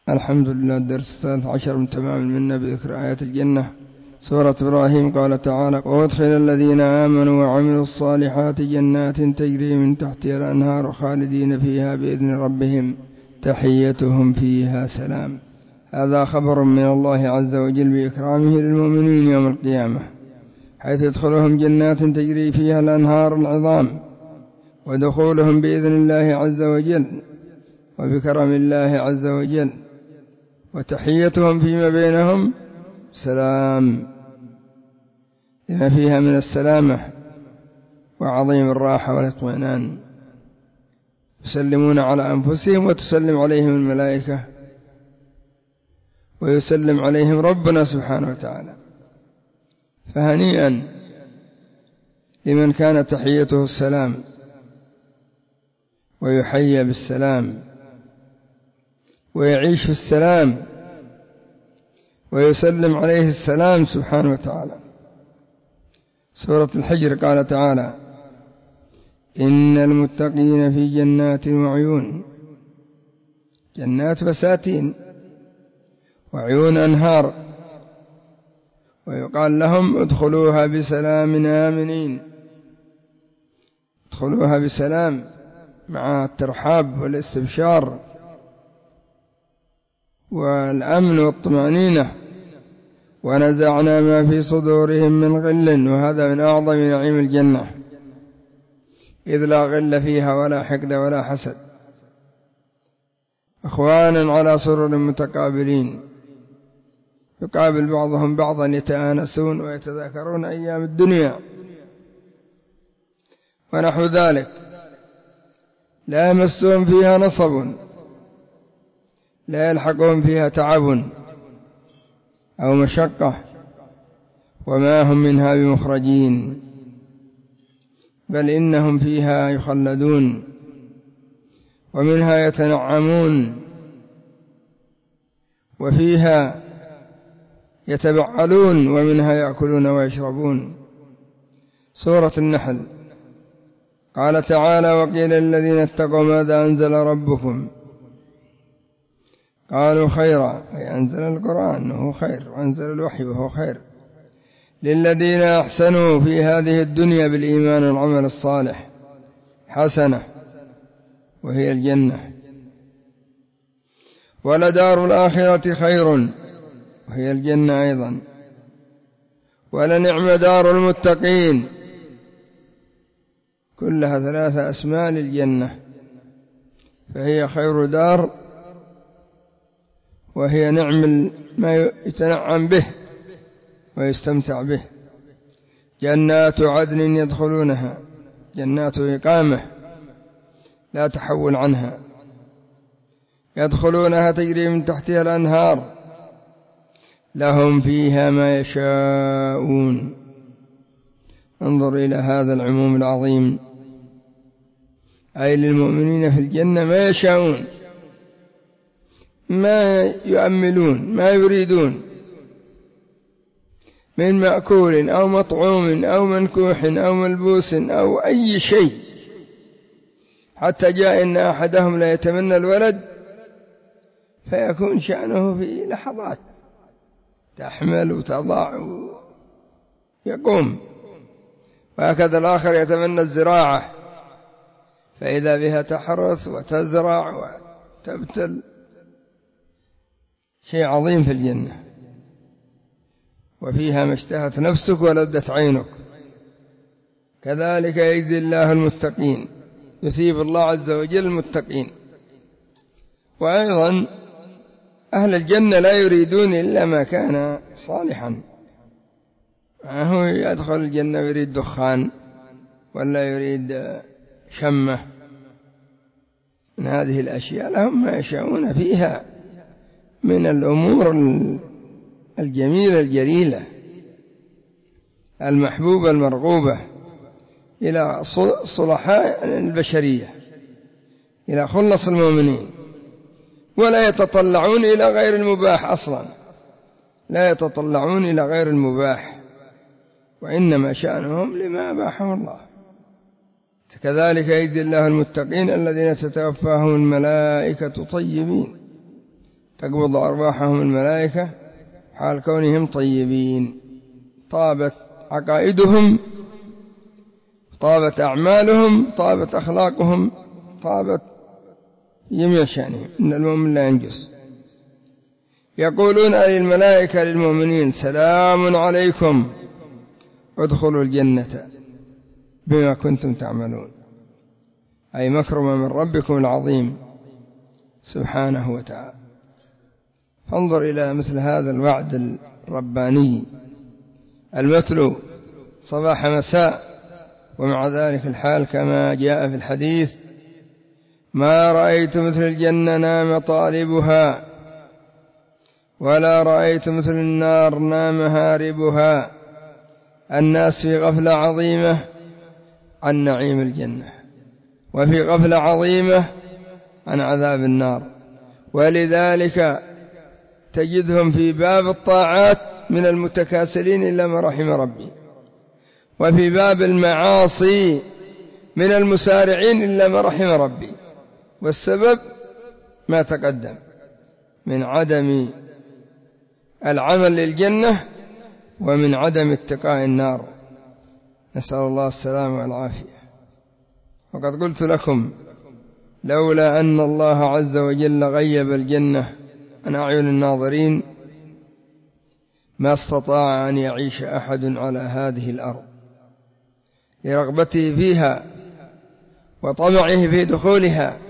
الحمد لله. الدرس 13 من تمام المنة بذكر آيات الجنة. سورة إبراهيم. قال تعالى: وأدخل الذين آمنوا وعملوا الصالحات جنات تجري من تحتها الأنهار خالدين فيها بإذن ربهم تحيتهم فيها سلام. هذا خبر من الله عز وجل بإكرامه للمؤمنين يوم القيامة، حيث يدخلهم جنات تجري فيها الأنهار العظام، ودخولهم بإذن الله عز وجل وبكرم الله عز وجل، وتحيتهم فيما بينهم سلام، لما فيها من السلامة وعظيم الراحة والاطمئنان. يسلمون على أنفسهم وتسلم عليهم الملائكة ويسلم عليهم ربنا سبحانه وتعالى. فهنيئا لمن كان تحيته السلام ويحيى بالسلام ويعيش في السلام ويسلم عليه السلام سبحانه وتعالى. سورة الحجر قال تعالى: إن المتقين في جنات وعيون. جنات بساتين وعيون أنهار، ويقال لهم: ادخلوها بسلام آمنين. ادخلوها بسلام مع الترحاب والاستبشار والأمن والطمأنينة. ونزعنا ما في صدورهم من غل، وهذا من أعظم نعيم الجنة، إذ لا غل فيها ولا حقد ولا حسد، إخوانا على سرر متقابلين، يقابل بعضهم بعضا يتآنسون ويتذاكرون أيام الدنيا ونحو ذلك. لا يمسهم فيها نصب، لا يلحقهم فيها تعب أو مشقة، وما هم منها بمخرجين، بل إنهم فيها يخلدون ومنها يتنعمون وفيها يتبعلون ومنها يأكلون ويشربون. سورة النحل. قال تعالى: وقيل الذين اتقوا ماذا أنزل ربكم؟ قالوا خيرا، أي أنزل القرآن وهو خير، وأنزل الوحي وهو خير، للذين أحسنوا في هذه الدنيا بالإيمان والعمل الصالح حسنة، وهي الجنة. ولدار الآخرة خير، وهي الجنة أيضا. ولنعم دار المتقين. كلها ثلاثة أسماء للجنة، فهي خير دار، وهي نعم ما يتنعم به ويستمتع به. جنات عدن يدخلونها، جنات إقامة لا تحول عنها، يدخلونها تجري من تحتها الأنهار، لهم فيها ما يشاءون. انظر إلى هذا العموم العظيم، أي للمؤمنين في الجنة ما يشاءون، ما يؤملون، ما يريدون من مأكول أو مطعوم أو منكوح أو ملبوس أو أي شيء. حتى جاء إن أحدهم لا يتمنى الولد فيكون شأنه في لحظات، تحمل وتضع يقوم. وهكذا الآخر يتمنى الزراعة، فإذا بها تحرث وتزرع وتبتل. شيء عظيم في الجنة، وفيها ما اشتهت نفسك ولذت عينك. كذلك يجزي الله المتقين، يثيب الله عز وجل المتقين. وأيضا أهل الجنة لا يريدون إلا ما كان صالحا. هو يدخل الجنة يريد دخان ولا يريد شمة من هذه الأشياء، لهم ما يشاءون فيها من الأمور الجميلة الجليلة المحبوبة المرغوبة إلى صلحاء البشرية، إلى خلص المؤمنين. ولا يتطلعون إلى غير المباح أصلا، لا يتطلعون إلى غير المباح، وإنما شأنهم لما أباحه الله. كذلك يجزي الله المتقين الذين تتوفاهم الملائكة طيبين تقبض أرواحهم الملائكة حال كونهم طيبين، طابت عقائدهم، طابت أعمالهم، طابت أخلاقهم، طابت جميع شأنهم، إن المؤمن لا ينجس. يقولون أي الملائكة للمؤمنين سلام عليكم ادخلوا الجنة بما كنتم تعملون، أي مكرمة من ربكم العظيم سبحانه وتعالى. فانظر إلى مثل هذا الوعد الرباني المتلو صباح مساء، ومع ذلك الحال كما جاء في الحديث: ما رأيت مثل الجنة نام طالبها، ولا رأيت مثل النار نام هاربها. الناس في غفلة عظيمة عن نعيم الجنة، وفي غفلة عظيمة عن عذاب النار، ولذلك تجدهم في باب الطاعات من المتكاسلين إلا ما رحم ربي، وفي باب المعاصي من المسارعين إلا ما رحم ربي. والسبب ما تقدم من عدم العمل للجنة ومن عدم اتقاء النار، نسأل الله السلامة والعافية. وقد قلت لكم لولا أن الله عز وجل غيب الجنة عن أعين الناظرين ما استطاع أن يعيش أحد على هذه الأرض لرغبته فيها وطمعه في دخولها.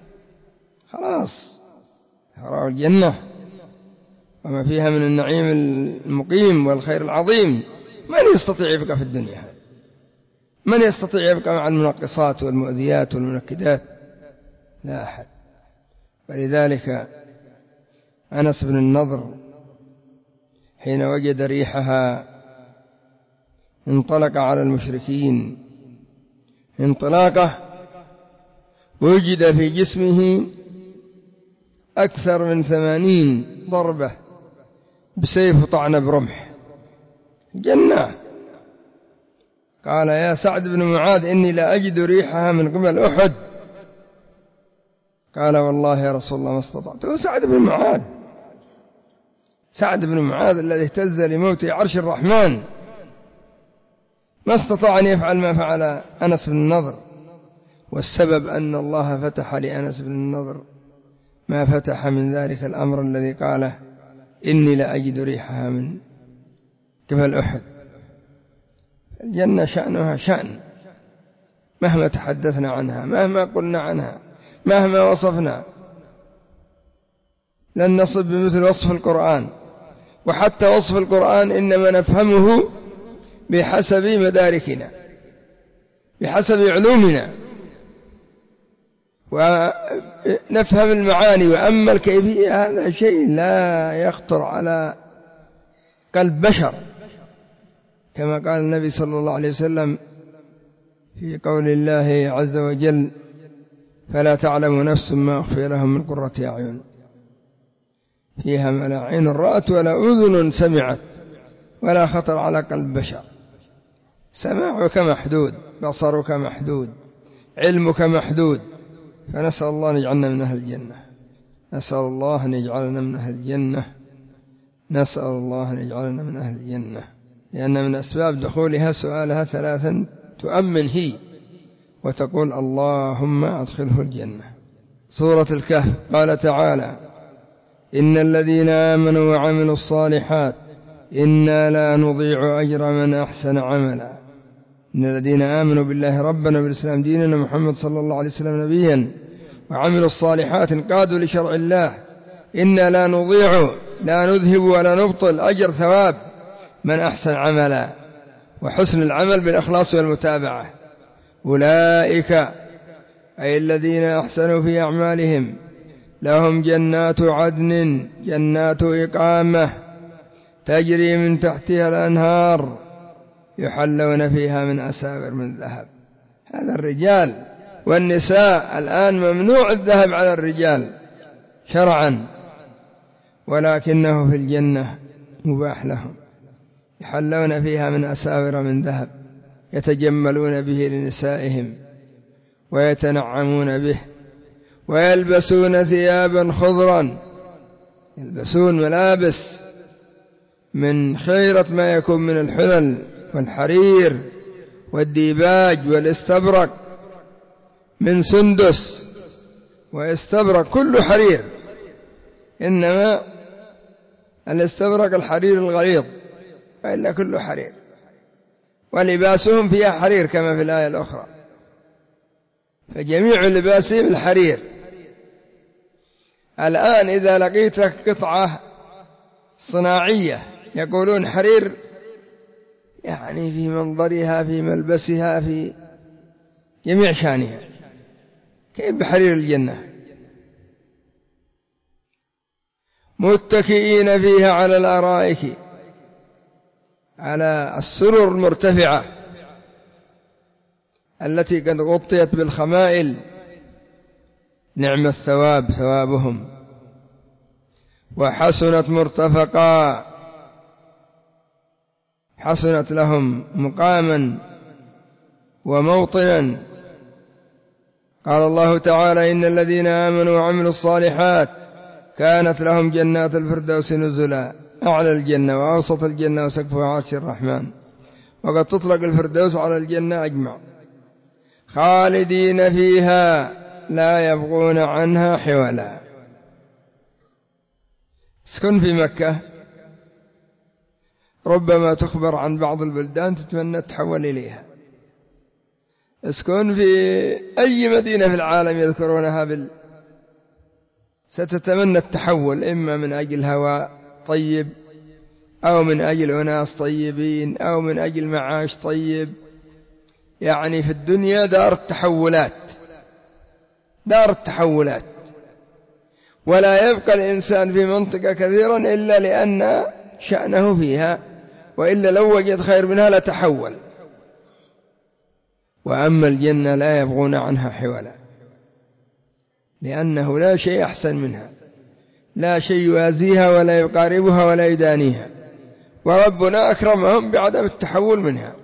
خلاص يرى الجنة وما فيها من النعيم المقيم والخير العظيم، من يستطيع يبقى في الدنيا؟ من يستطيع يبقى مع المنقصات والمؤذيات والمنكدات؟ لا أحد. ولذلك أنس بن النضر حين وجد ريحها انطلق على المشركين انطلاقه، وجد في جسمه أكثر من 80 ضربة بسيف طعن برمح جنة. قال يا سعد بن معاذ إني لا أجد ريحها من قبل أحد. قال والله يا رسول الله ما استطعت. هو سعد بن معاذ، سعد بن معاذ الذي اهتز لموت عرش الرحمن، ما استطاع أن يفعل ما فعل أنس بن النضر. والسبب أن الله فتح لأنس بن النضر ما فتح من ذلك الأمر الذي قاله إني لا أجد ريحها من قبل أحد. الجنة شأنها شأن، مهما تحدثنا عنها، مهما قلنا عنها، مهما وصفنا، لن نصب بمثل وصف القرآن. وحتى وصف القرآن إنما نفهمه بحسب مداركنا، بحسب علومنا، ونفهم المعاني. وأما الكيفية هذا شيء لا يخطر على قلب بشر، كما قال النبي صلى الله عليه وسلم في قول الله عز وجل: فلا تعلم نفس ما أخفي لهم من قرة أعين فيها ما لا عين رأت ولا أذن سمعت ولا خطر على قلب بشر. سماعك محدود، بصرك محدود، علمك محدود. فنسأل الله أن يجعلنا من أهل الجنة، نسأل الله أن يجعلنا من أهل الجنة، نسأل الله أن يجعلنا من أهل الجنة. لأن من أسباب دخولها سؤالها ثلاثا: تؤمن هي وتقول اللهم أدخله الجنة. سورة الكهف قال تعالى: إن الذين آمنوا وعملوا الصالحات إنا لا نضيع أجر من أحسن عملا. إن الذين آمنوا بالله ربنا وبالإسلام ديننا محمد صلى الله عليه وسلم نبيا وعملوا الصالحات انقادوا لشرع الله إنا لا نضيع، لا نذهب ولا نبطل أجر ثواب من أحسن عملا. وحسن العمل بالإخلاص والمتابعة. أولئك أي الذين أحسنوا في أعمالهم لهم جنات عدن، جنات إقامة تجري من تحتها الأنهار يحلون فيها من أساور من ذهب. هذا الرجال. والنساء الآن ممنوع الذهب على الرجال شرعا، ولكنه في الجنة مباح لهم. يحلون فيها من أساور من ذهب يتجملون به لنسائهم ويتنعمون به، ويلبسون ثيابا خضرا يلبسون ملابس من خيرة ما يكون من الحلل والحرير والديباج والاستبرق، من سندس واستبرق كله حرير، إنما الاستبرق الحرير الغليظ، وإلا كله حرير، ولباسهم فيها حرير كما في الآية الأخرى، فجميع لباسهم الحرير. الآن إذا لقيتك قطعة صناعية يقولون حرير، يعني في منظرها في ملبسها في جميع شانها، كيف بحرير الجنة؟ متكئين فيها على الأرائك، على السرر المرتفعة التي قد غطيت بالخمائل، نعم الثواب ثوابهم، وحسنت مرتفقا، حسنت لهم مقاما وموطنا. قال الله تعالى: إن الذين آمنوا وعملوا الصالحات كانت لهم جنات الفردوس نزلا، أعلى الجنة وأوسط الجنة وسقفها عرش الرحمن، وقد تطلق الفردوس على الجنة أجمع، خالدين فيها لا يبغون عنها حولا. اسكن في مكة، ربما تخبر عن بعض البلدان تتمنى تحول إليها. اسكن في أي مدينة في العالم يذكرونها ستتمنى التحول، إما من أجل هواء طيب، أو من أجل أناس طيبين، أو من أجل معاش طيب. يعني في الدنيا دار التحولات، دار التحولات، ولا يبقى الإنسان في منطقة كثيرا إلا لأن شأنه فيها، وإلا لو وجد خير منها لتحول. وأما الجنة لا يبغون عنها حولا، لأنه لا شيء أحسن منها، لا شيء يوازيها ولا يقاربها ولا يدانيها، وربنا أكرمهم بعدم التحول منها.